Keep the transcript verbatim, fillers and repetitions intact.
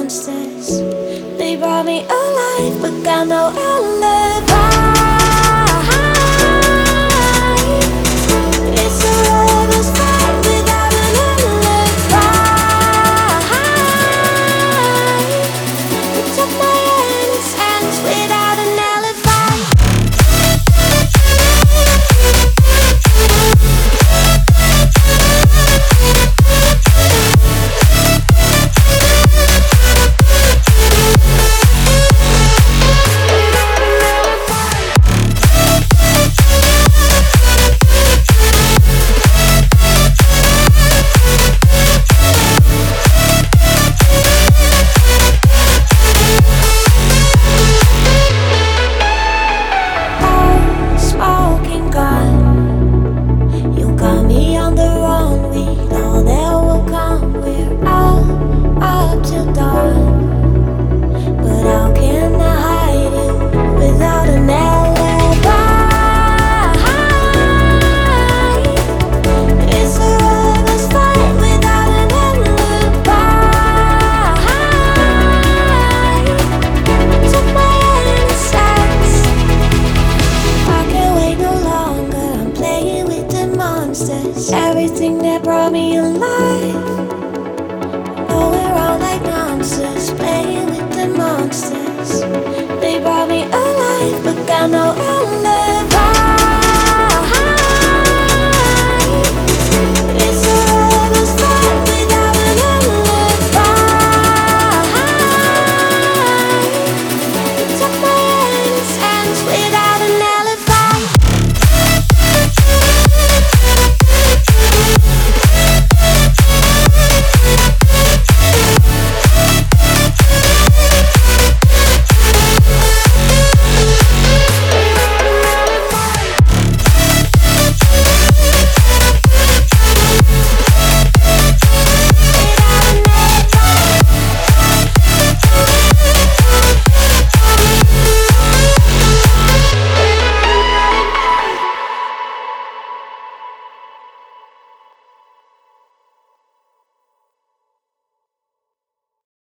monsters. They brought me alive, but got no alibi. It's a lover's fight without an alibi. You took my innocence without an alibi. Everything that brought me alive. No, we're all like monsters, playing with the monsters. They brought me alive, but got no alive.